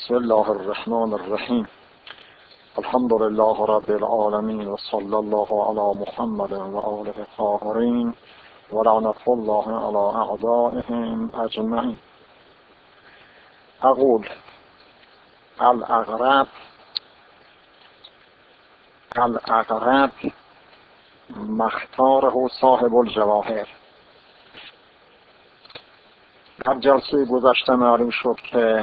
بسم الله الرحمن الرحیم. الحمد لله رب العالمین و صلی الله علی محمد و آله الطاهرین و لعنة الله علی اعدائهم اجمعین. اقول الاغرب مختاره صاحب الجواهر. در جلسه گذشته معلوم شد که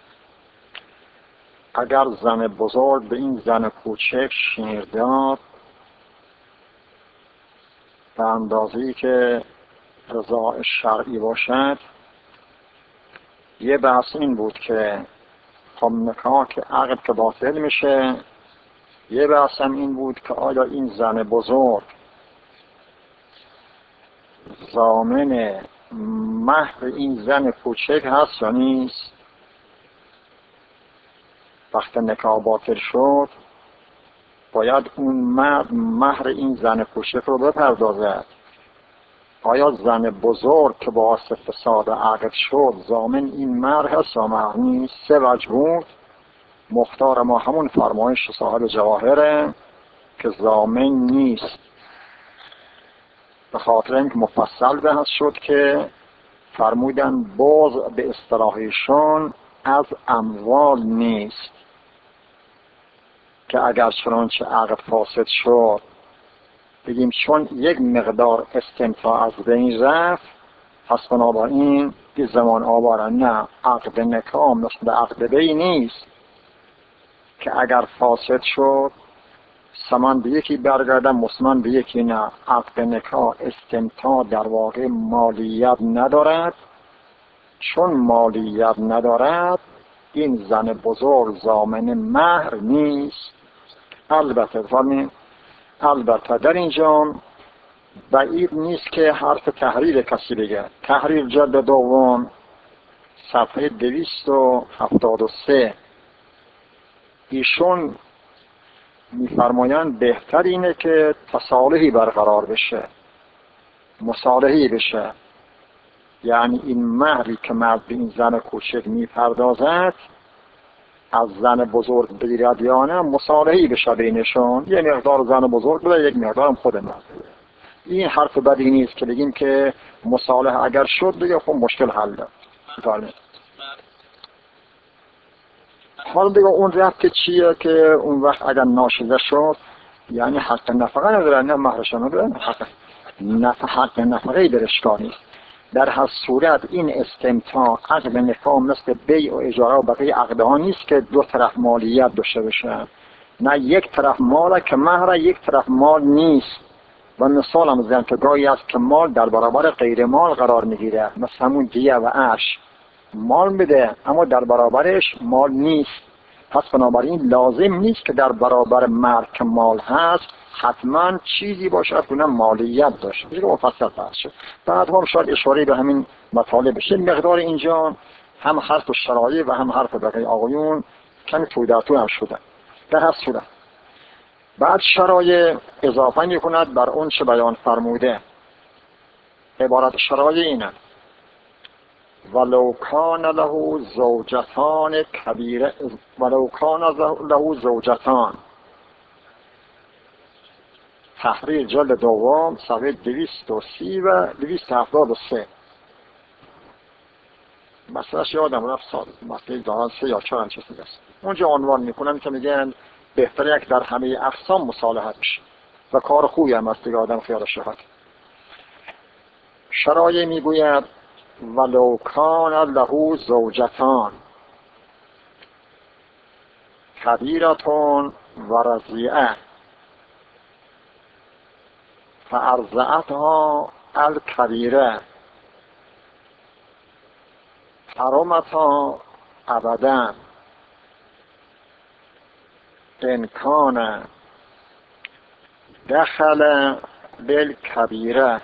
اگر زن بزرگ به این زن کوچک شیر داد به اندازه‌ای که رضای شرعی باشد، یه بحث این بود که خب نکاح که عقد که باطل میشه. یه بحث هم این بود که آیا این زن بزرگ ضامن مهر این زن کوچک هست یا نیست. وقتی نکاح باطل شد باید اون مهر این زن کوچک رو بپردازد. آیا زن بزرگ که باعث فساد عقد شد ضامن این مهر هست یا مهر نیست؟ سه وجه بود. مختار ما همون فرمایش صاحب جواهره که ضامن نیست، به خاطر اینکه مفصل بحث شد که فرمودن باز به اصطلاحشون از اموال نیست، که اگر چنانچه عقد فاسد شد بگیم چون یک مقدار استمتاع از بین رفت پس بنابراین یه زمان آوارن. نه، عقد نکاح مثل عقد بی نیست که اگر فاسد شد سمن به یکی برگردن مسلمان به یکی. نه، عقد نکاح استمتاع در واقع مالیت ندارد. چون مالیت ندارد این زن بزرگ ضامن مهر نیست. البته در اینجا بعید نیست که حرف تحریر کسی بگه. تحریر جلد دوم صفحه 273 ایشون میفرمایند بهتر اینه که تصالحی برقرار بشه، مصالحی بشه. یعنی این مهری که مرد به این زن کوچک میپردازد از زن بزرگ بگیرد یا نه، مصالحی بشه بینشون. یه مقدار زن بزرگ بده، یک مقدارم خود مرد بده. این حرف بدی نیست که بگیم که مصالحه اگر شد دیگه خب مشکل حل ده. حالا دیگه اون رفت که چیه که اون وقت اگر ناشیده شد یعنی حق نفقه نداره، نه مهرش نداره، حق نفقه در اشکال نیست. در هر صورت این استمتاع عقد نکاح مثل بیع و اجاره و بقیه عقدها نیست که دو طرف مالیت داشته باشن. نه، یک طرف ماله که مهر، یک طرف مال نیست. و مثال هم زن که گاهی است که مال در برابر غیر مال قرار میگیره، مثل همون دیه و عرش مال میده اما در برابرش مال نیست. پس بنابراین لازم نیست که در برابر مهر که مال هست حتما چیزی باشه که مالیت داشته. دیگه مفصل بحث شد. بعد هم شاید اشاره به همین مطالب بشه. مقدار اینجا هم حرف شرایع و هم حرف بقیه آقایون کمی توی هم شده. در هر صورت بعد شرایع اضافه می‌کند بر اون چه بیان فرموده. عبارت شرایع اینه: ولو کان له زوجتان کبیره، ولو کان له زوجتان. تحریر جلد دوم صفحه 230 و 273. مثلاش یادم رفت مثلا دارن 3 یا 4 چیزی است. اونجا عنوان میکنن که میگن بهتره یک در همه اقسام مصالحه بشه و کار خوبی هم است دیگه آدم خیالش راحت. شرایع میگوید ولو کان له زوجتان کبیرتون و رضیعه فارضعتها الکبیره حرمتا ابدا ان کان دخل بالکبیره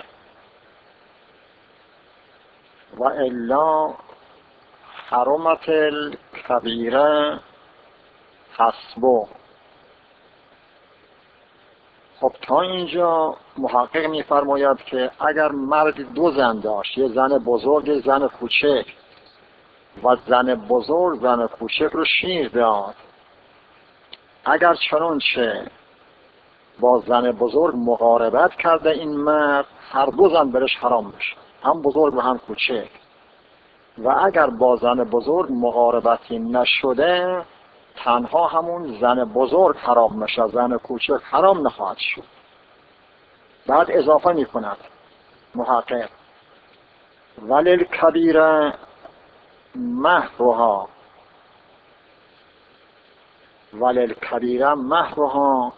و الا حرمت الکبیره حسبه. خب تا اینجا محقق میفرماید که اگر مرد دو زن داشت، یه زن بزرگ یه زن کوچک، و زن بزرگ زن کوچک رو شیر داد. اگر چنانچه با زن بزرگ مقاربت کرده این مرد، هر دو زن برش حرام میشه، هم بزرگ و هم کوچک. و اگر با زن بزرگ مقاربتی نشده، تنها همون زن بزرگ حرام میشه، زن کوچک حرام نخواهد شد. بعد اضافه میکند محقق وللکبیره مهرها، وللکبیره مهرها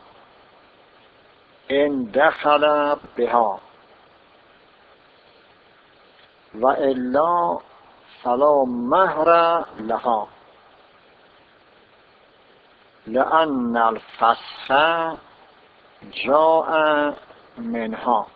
ان دخل بها و الا فلا مهر لها لأن الفسخ جاء منها.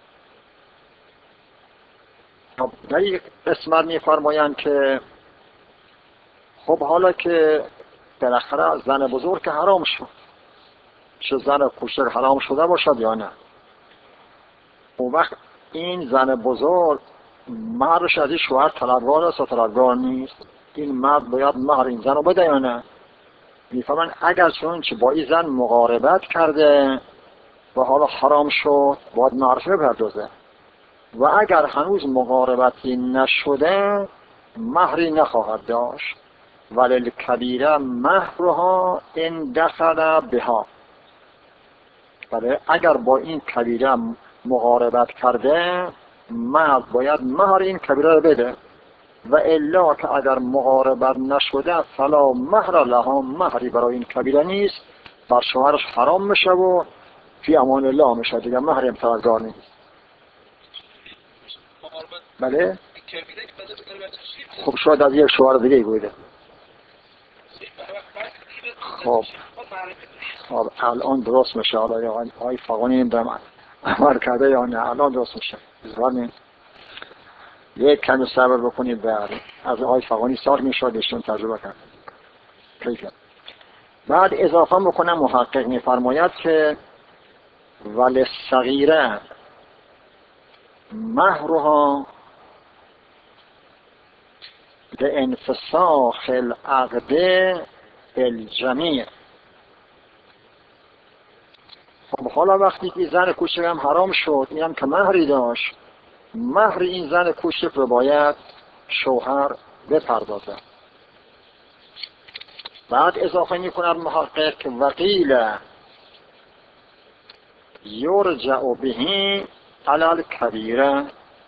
در این قسمت می‌فرمایند که خب حالا که بالاخره زن بزرگ که حرام شد، چه زن کوچک حرام شده باشد یا نه، اون وقت این زن بزرگ مهرش از این شوهر طلبکار است و طلبکار نیست؟ این مرد باید مهر این زن رو بده یا نه؟ میفهمن اگر چون با این زن مقاربت کرده و حالا حرام شد باید مهرش بپردازه، و اگر هنوز مقاربتی نشده مهری نخواهد داشت. وللکبیره مهرها ان دخل بها، ولی اگر با این کبیره مقاربت کرده مرد باید مهر این کبیره رو بده، و الا که اگر مقاربت نشده فلا مهر لها، مهری برای این کبیره نیست، بر شوهرش حرام میشه و فی امان الله میشه، دیگه مهر امتناع‌دار نیست. بله؟ خب شاید از یک شوهر دیگه بوده. خب الان درست میشه، حالا یا آقای فغانی نمیدونم عمل کرده یا نه، الان درست میشه. یک کمی صبر بکنید و از آقای فغانی سال میشود ایشون تجربه کرد. بعد اضافه بکنم محقق میفرماید که وللصغیره مهرها لانفساخ العقد الجمیع. خب حالا وقتی که زن کوچک هم حرام شد، این هم که مهری داشت، مهر این زن کوچک رو باید شوهر بپردازه. بعد اضافه میکند محقق که وقیل یرجع به علی الکبیره،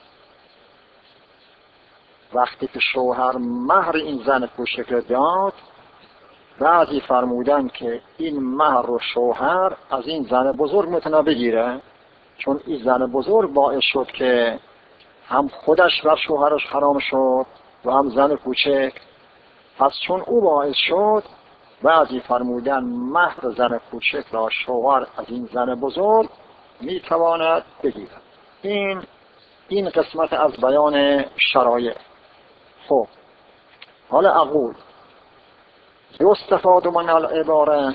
وقتی که شوهر مهر این زن کوچک رو داد، بعضی فرمودن که این مهر رو شوهر از این زن بزرگ میتونه بگیره، چون این زن بزرگ باعث شد که هم خودش بر شوهرش حرام شد و هم زن کوچک. پس چون او باعث شد، بعضی فرمودن مهر زن کوچک را شوهر از این زن بزرگ میتواند بگیرد. این قسمت از بیان شرایع. خب حالا اقول یستفاد من العباره،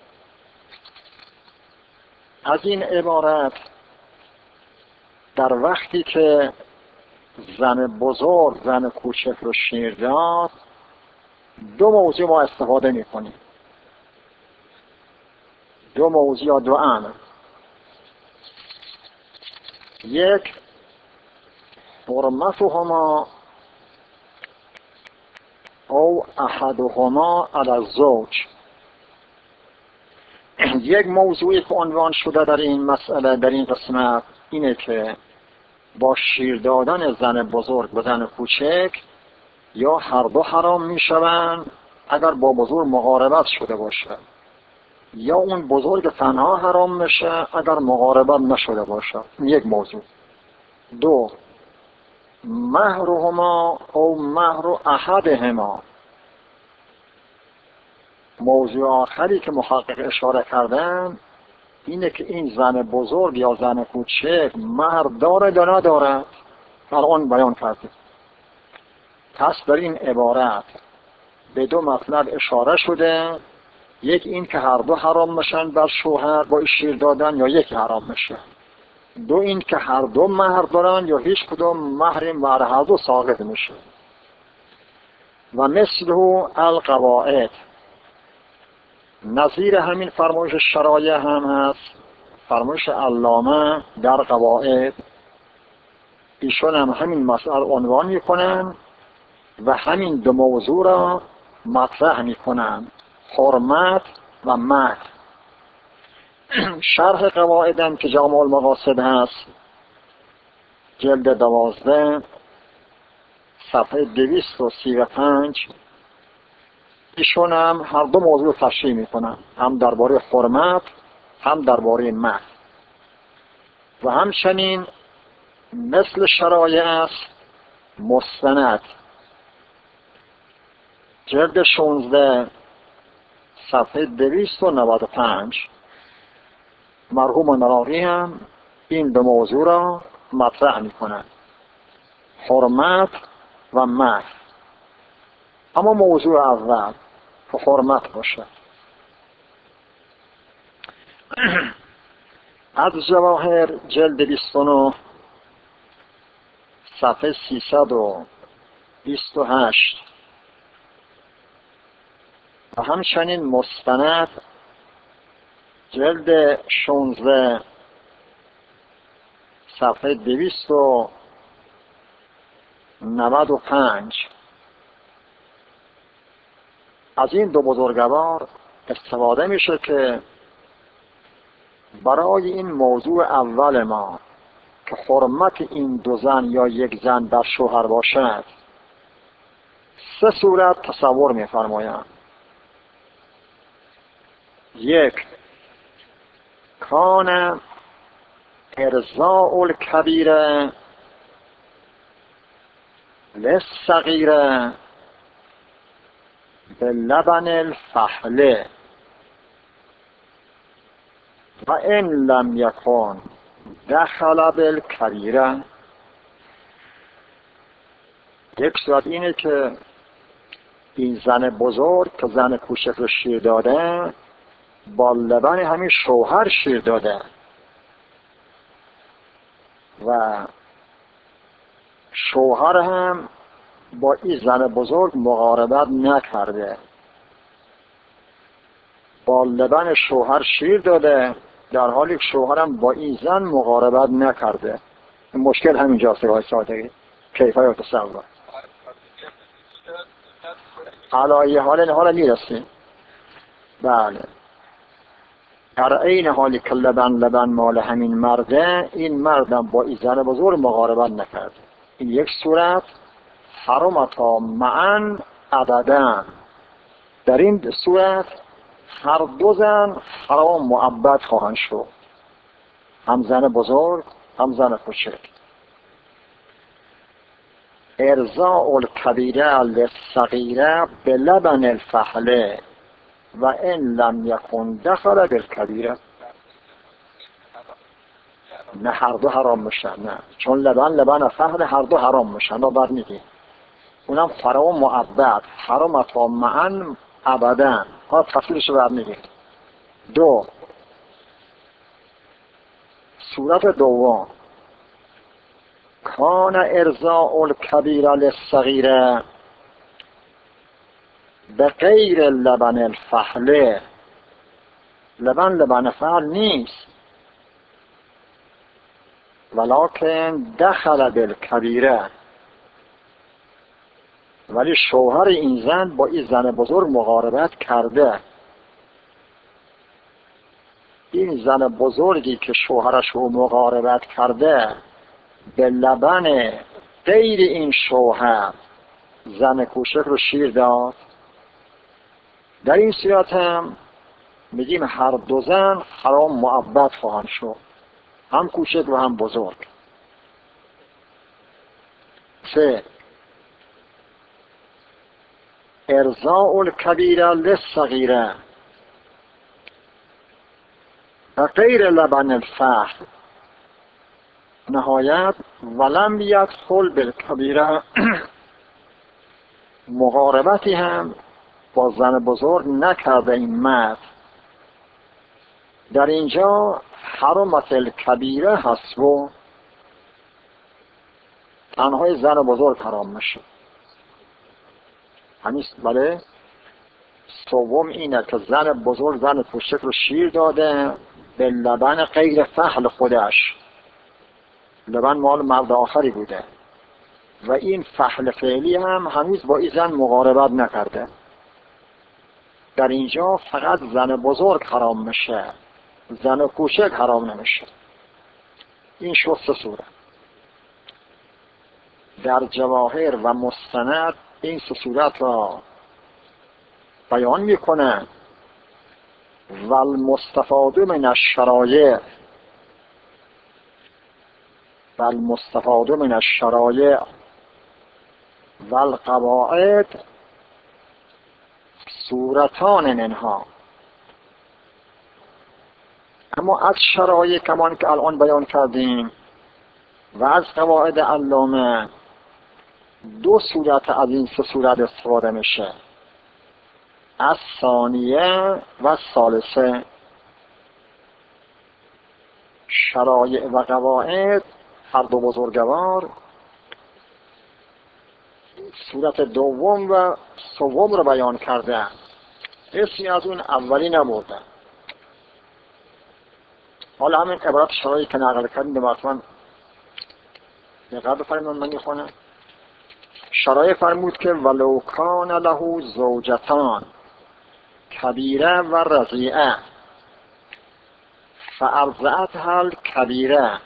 از این عبارت در وقتی که زن بزرگ زن کوچک رو شیر داد، دو موضوع ما استفاده میکنیم، دو موضوع یا دو امر. یک، حرمتهما او احدهما علی الزوج. یک موضوعی که عنوان شده در این مسئله، در این قسمت، اینه که با شیر دادن زن بزرگ به زن کوچک یا هر دو حرام میشوند اگر با بزرگ مقاربت شده باشه، یا اون بزرگ تنها حرام میشه اگر مقاربت نشده باشه. یک موضوع. دو، مهرهما او مهر احدهما. موضوع آخری که محقق اشاره کردن اینه که این زن بزرگ یا زن کوچک مهر داره یا نداره، الان بیان کردیم. پس در این عبارت به دو مطلب اشاره شده، یک این که هر دو حرام میشن بر شوهر با شیر دادن یا یک حرام میشه. دو این که هر دو مهر دارن یا هیچ کدوم مهر بر هر دو ساقط میشه. و مثله القواعد، نظیر همین فرمایش شرایع هم هست فرمایش علامه در قواعد. ایشون هم همین مسئله عنوان میکنن و همین دو موضوع را مطرح میکنن، حرمت و مدح. شرح قواعدم که جامع المقاصد هست، جلد 12 صفحه 235، ایشون هم هر دو موضوع تشریح میکنن، هم درباره حرمت هم درباره مدح. و همچنین مثل شرایع است مستند، جلد 16 صفحه 295، مرحوم نراقی هم این دو موضوع را مطرح میکنند، حرمت و مدح. اما موضوع اول که حرمت باشه، از جواهر جلد 29 صفحه 328 و همچنین مستند جلد 16 صفحه 295 از این دو بزرگوار استفاده میشه که برای این موضوع اول ما که حرمت این دو زن یا یک زن در شوهر باشد، سه صورت تصور می‌فرمایند. یک، کان ارضاء الکبیره للصغیره بلبن الفحله و ان لم یکن دخل بالکبیره. یک صورت اینه که این زن بزرگ که زن کوچک رو شیر داده، با لبن همین شوهر شیر داده و شوهر هم با این زن بزرگ مقاربت نکرده، با لبن شوهر شیر داده در حالی که شوهرم با این زن مقاربت نکرده. مشکل همینجاست که سادگی کیفه یا تصور علایه حالا میرسیم. بله، در این حالی که لبن مال همین مرده، این مردم با این زن بزرگ مقاربت نکرده. این یک صورت حرمتا معا ابدا. در این صورت هر دو زن حرام مؤبد خواهند شد، هم زن بزرگ هم زن کوچک. ارضاء الکبیره للصغیره بلبن الفحله و ان لم یکن دخل بالکبیره. نه هر دو حرام میشن، نه، چون لبن فحل هر دو حرام میشن. ما بعد میگیم اونم حرام مؤبد، حرمتا معا ابدا. ها تفصیلش بعد میگیم. دو، صورت دوم، کان ارضاء الکبیره للصغیره به غیر لبن الفحله. لبن فحل نیست، ولکن دخل بالکبیره، ولی شوهر این زن با این زن بزرگ مقاربت کرده. این زن بزرگی که شوهرش رو مقاربت کرده به لبن غیر این شوهر زن کوچک رو شیر داد، در این صورت هم میگیم هر دو زن حرام مؤبد خواهند شد، هم کوچک و هم بزرگ. سه، ارضاء الکبیره للصغیره و غیر لبن الفحل. نهایت ولم یدخل بالکبیره، مقاربتی هم با زن بزرگ نکرده این مرد. در اینجا حرمت الکبیره هست و تنهای زن بزرگ حرام میشه. همین بله. سوم اینه که زن بزرگ زن کوچک رو شیر داده به لبن غیر فحل خودش، لبن مال مرد آخری بوده و این فحل فعلی هم هنوز با این زن مقاربت نکرده. در اینجا فقط زن بزرگ حرام میشه، زن کوچک حرام نمیشه. این شد 3 صورت. در جواهر و مستند این 3 صورت را بیان میکنه. و المستفاد من الشرایع، و المستفاد من الشرایع و القواعد صورتان منها. اما از شرایع کمان که الان بیان کردیم و از قواعد علامه 2 صورت از این 3 صورت استفاده میشه، از ثانیه و ثالثه. شرایع و قواعد هر 2 بزرگوار صورت دوم و سوم رو بیان کرده، اسمی از اون اولی نبرده. حالا همین عبارت شرایع که نقل کردیم به مرتبا دقت بفرمایید. من میخونم. شرایع فرمود که ولو کان له زوجتان کبیره و رضیعه فارضعتها الکبیره،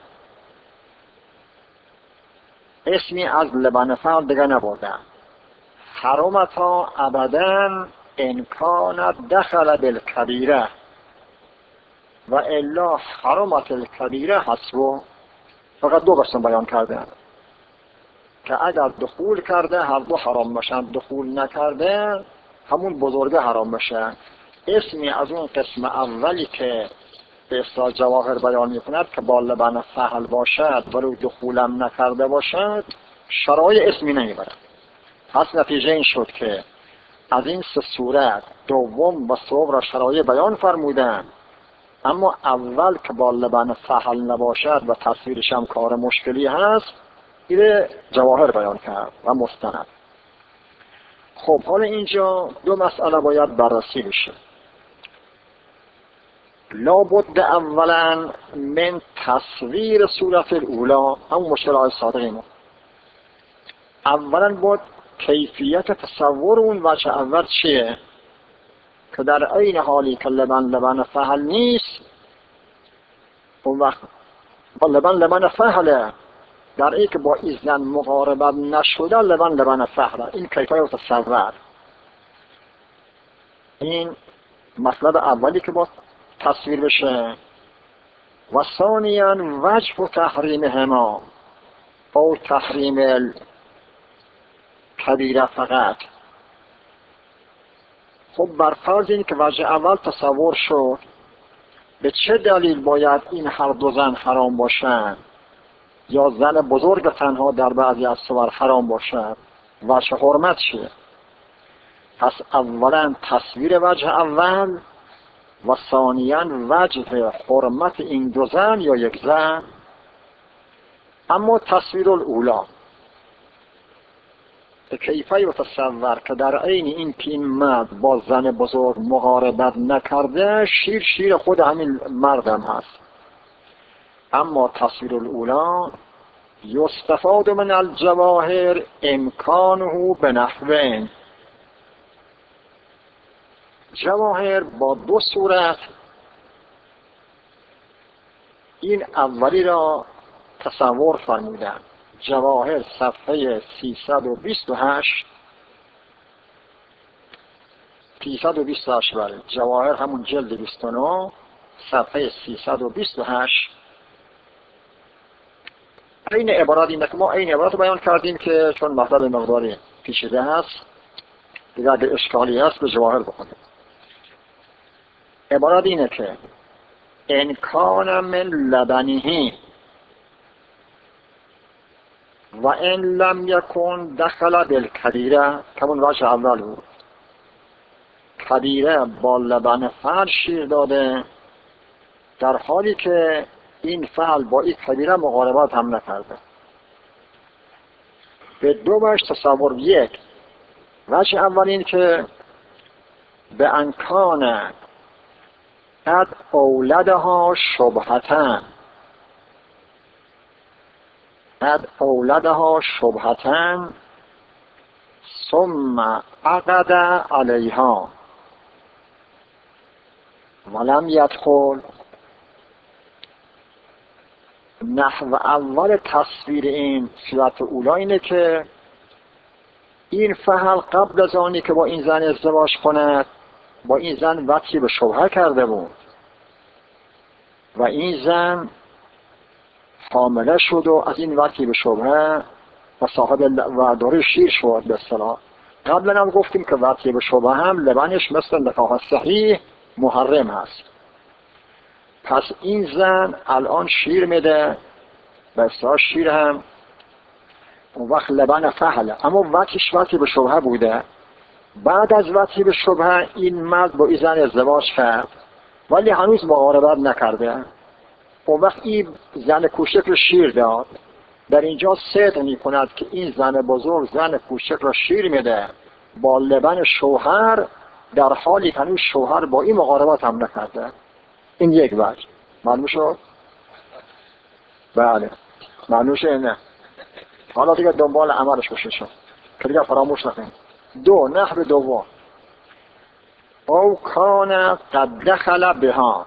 اسمی از لبن فعل دیگه نبردن. حرمتا ابدا ان کانت دخل بالکبیره و الا حرمت الکبیره حسبه. فقط 2 قسم بیان کرده که اگر دخول کرده هر 2 حرام بشن، دخول نکرده همون بزرگه حرام بشه. اسمی از اون قسم اولی که به اصطلاح جواهر بیان میکند که با لبن فحل باشد ولی دخولم نکرده باشد، شرایع اسمی نمیبرد. پس نتیجه این شد که از این 3 صورت دوم و سوم را شرایع بیان فرمودن، اما اول که با لبن فحل نباشد و تصویرش هم کار مشکلی هست، این جواهر بیان کرد و مستند. خب حالا اینجا 2 مسئله باید بررسی بشه. لابد اولا من تصویر صورت الاولا، همون مشکل های صادقیمون. اولا باید کیفیت تصور اون وجه اول چیه که در این حالی که لبن فحل نیست، اون وقت با لبن فحله، در این که با ایزن مقاربت نشده لبن فحله. این کیفیت تصور. این مطلب اولی که با تصویر بشه. و ثانیاً وجه تحریمهما او تحریم الکبیره فقط. خب بر فرض این که وجه اول تصور شد، به چه دلیل باید این هر 2 زن حرام باشند یا زن بزرگ تنها در بعضی از صور حرام باشد؟ وجه حرمت چیه؟ پس اولا تصویر وجه اول و ثانیاً وجه حرمت این 2 زن یا 1 زن. اما تصویر الاولا کیفه یتصور که در عین این که این مرد با زن بزرگ مقاربت نکرده، شیر خود همین مردم هست. اما تصویر الاولا یستفاد من الجواهر امکانه بنحوین. جواهر با 2 صورت این اولی را تصور فرمودن. جواهر صفحه 328 بله. جواهر همون جلد 29 صفحه 328. این عبارت اینه که ما این عبارت بیان کردیم که چون مطلب مقداری پیچیده هست دیگه اگه اشکالی هست به جواهر بکنیم. عبارت اینه که ان کان من لبنه و ان لم یکن دخل بالکبیره، همون وجه اول بود. کبیره با لبن فحل شیر داده در حالی که این فحل با این کبیره مقاربت هم نکرده. به 2 وجه تصور. 1 وجه اول این که به انکان قد اولدها شبهتن، قد اولدها شبهتن ثم عقد علیها ولم یدخل. نحو اول تصویر این صورت اولا اینه که این فحل قبل از آنی که با این زن ازدواج کند با این زن وطی به شبهه کرده بود و این زن حامله شد و از این وطی به شبهه و صاحب و داره شیر شد. به اصطلاح قبلا هم گفتیم که وطی به شبهه هم لبنش مثل نکاح صحیح محرم هست. پس این زن الان شیر میده، به اصطلاح شیر هم اون وقت لبن فحله، اما وطیش وطی به شبهه بوده. بعد از وطی به شبهه این مرد با این زن ازدواج کرد ولی هنوز مقاربت نکرده. اون وقت این زن کوچک رو شیر داد. در اینجا صدق می کند که این زن بزرگ زن کوچک را شیر میده با لبن شوهر، در حالی که هنوز شوهر با این مقاربت هم نکرده. این یک وجه معلوم شد؟ بله معلوم شد. نه حالا دیگه دنبال عملش بشه شد که دیگه فراموش نکنید. دو، نحو دوم او کان قد دخل بها،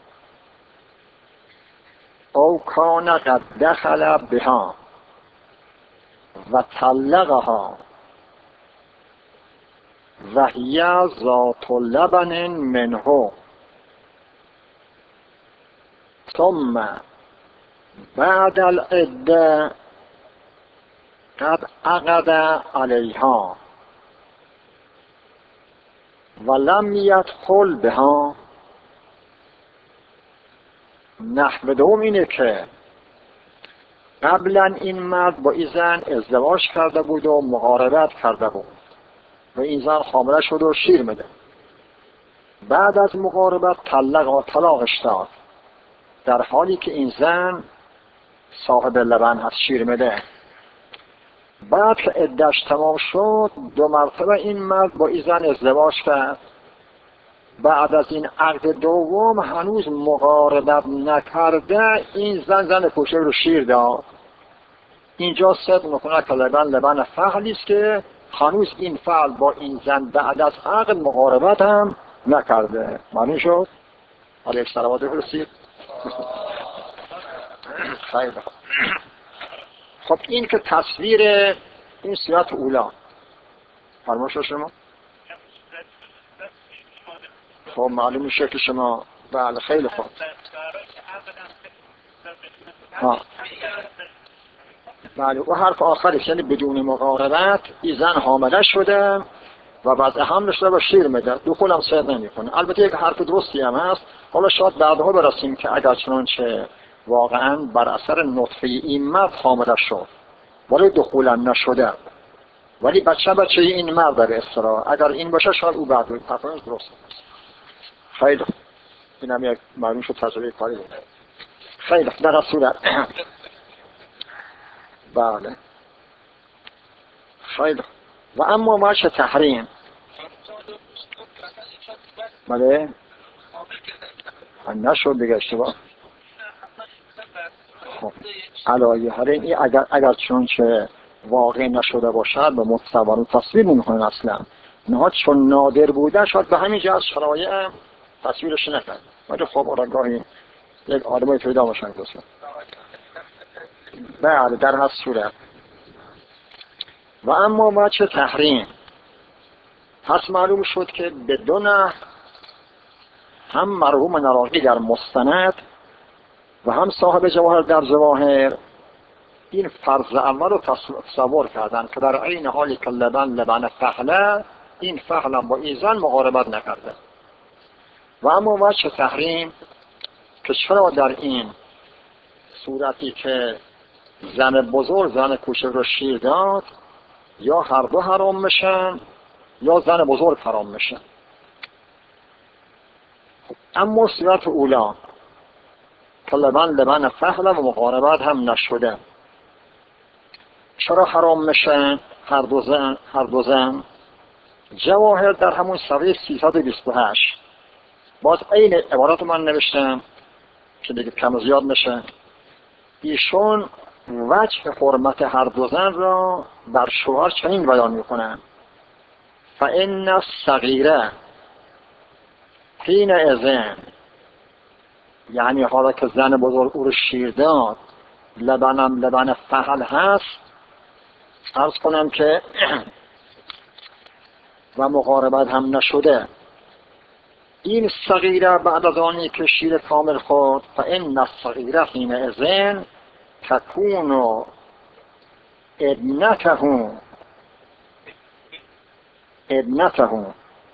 او کان قد دخل بها و طلقها و هی ذات لبن منه ثم بعد العده قد عقد علیها ولم یدخل بها. نحو دوم اینه که قبلا این مرد با این زن ازدواج کرده بود و مقاربت کرده بود و این زن حامله شد و شیر میده. بعد از مقاربت طلاقش داد در حالی که این زن صاحب لبن هست، شیر میده. بعد که عده‌اش تمام شد دو مرتبه این مرد با این زن ازدواج کرد. بعد از این عقد دوم هنوز مقاربت نکرده این زن کوچک رو شیر داد. اینجا صدق میکنه که لبن فحلی است که هنوز این فعل با این زن بعد از عقد مقاربت هم نکرده. معنی شد؟ علیه السلامات برسید. خیلی خب این که تصویر این صورت اولا فرمایش شما. خب معلوم میشه که شما بله خیلی خوب. بله و حرف آخرش یعنی بدون مقاربت این زن حامله شده و بعد حملش رو شیر میده، دخول هم صدق نمیکنه. البته یک حرف درستی هم هست. حالا شاید بعدها برسیم که اگر چنانچه واقعا بر اثر نطفه این مرد حامله شد ولی دخول هم نشده ولی بچه این مرد به اصطلاح اگر این باشه شاید او بعد بود حرفش درست است. خیلی این هم یک معلوم شد تجربه کاری بود. خیلی در صورت بله خیلی و اما وجه تحریم بله نشد دیگه اشتباه. خب علایه حریم این اگر چونچه واقع نشده باشد به متصور و تصویر نمی‌کنه اصلا نه چون نادر بوده شاید به همین جهت شرایع تصویرش نکرد ولی خب آرگاهی یک آدمای پیدا باشن دوستان. بله در هر صورت و اما وجه تحریم پس معلوم شد که بدون هم مرحوم نراقی در مستند و هم صاحب جواهر در جواهر این فرض اول رو تصور کردن که در عین حالی که لبن فحله این فحله با این زن مقاربت نکرده. و اما وجه تحریم که چرا در این صورتی که زن بزرگ زن کوچک رو شیر داد یا هر دو حرام میشن یا زن بزرگ حرام میشن. اما صورت اولا که لبن فحله و مقاربت هم نشده چرا حرام میشن هر دو زن؟ جواهر در همون صفحه 328 باز این عبارات من نوشتم که دیگه کم و زیاد نشه. ایشون وجه حرمت هر دو زن را بر شوهر چنین بیان میکنن: فإن الصغیره حین اذن، یعنی حالا که زن بزرگ او رو شیر داد، لبن فحل هست، عرض کنم که و مقاربت هم نشده، این صغیره بعد از آنی که شیر کامل خورد، فإن الصغیره حین اذن تکون ابنته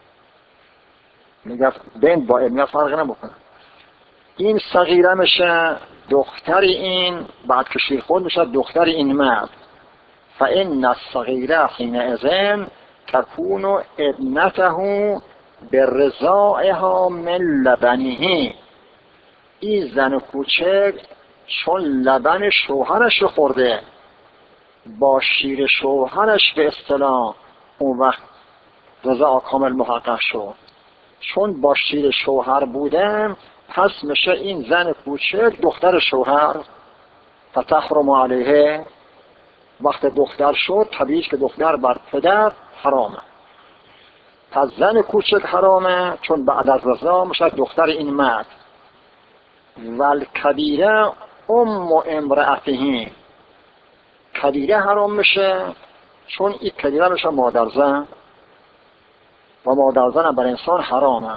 میگه بنت با ابنه فرق نمیکنه. این صغیره میشه دختر این، بعد که شیر خورد میشه دختر این مرد. فإن الصغیره حین اذن تکون ابنته برضاعها من لبنه. این زن کوچک چون لبن شوهرش رو خورده، با شیر شوهرش به اصطلاح اون وقت رضاع کامل محقق شد. چون با شیر شوهر بودن، پس میشه این زن کوچک دختر شوهر. فتحرم علیه، وقت دختر شد طبیعیش که دختر بر پدر حرامه. پس زن کوچک حرامه چون بعد از رضاع میشه دختر این مرد. والکبیره ام امرأته، کبیره حرام میشه چون این کبیره میشه مادر زن و مادر زن بر انسان حرامه.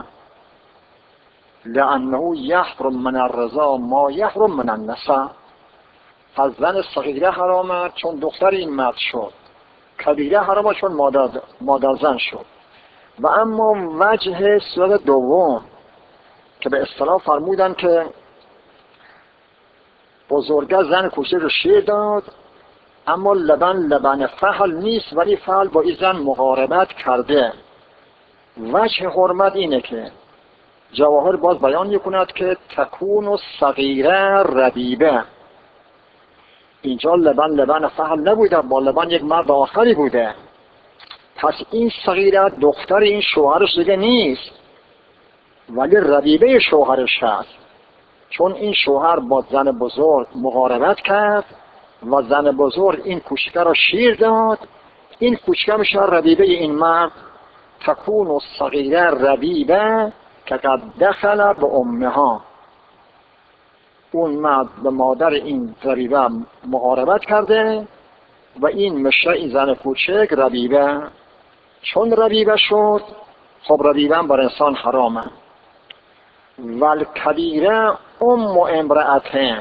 لأنه یحرم من الرضاع ما یحرم من النساء. پس زن صغیره حرامه چون دختر این مرد شد، کبیره حرامه چون مادر زن شد. و اما وجه صورت دوم که به اصطلاح فرمودن که بزرگه زن کوچک رو شیر داد، اما لبن فحل نیست، ولی فحل با این زن مقاربت کرده. وجه حرمت اینه که جواهر باز بیان میکند که تکون و صغیره ربیبه. اینجا لبن فحل نبوده، با لبن یک مرد آخری بوده. پس این صغیره دختر این شوهرش دیگه نیست، ولی ربیبه شوهرش هست، چون این شوهر با زن بزرگ مقاربت کرد و زن بزرگ این کوچکه را شیر داد. این کوچکه میشه ربیبه این مرد. تکون الصغیره ربیبه که قد دخل به امها. اون مرد به مادر این ربیبه مقاربت کرده و این میشه این زن کوچک ربیبه. چون ربیبه شد، خب ربیبه بر انسان حرامه. والکبیره ام امرأته،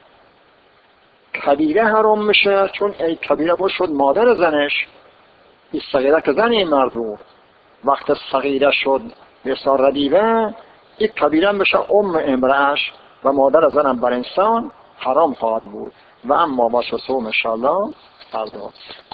کبیره حرام میشه چون ای کبیره با شد مادر زنش. این صغیره که زن این مرد بود، وقت صغیره شد بسیار ربیبه، این کبیره میشه ام امرأش و مادر زنم بر انسان حرام خواهد بود. و اما با شسوم انشاءالله فردا.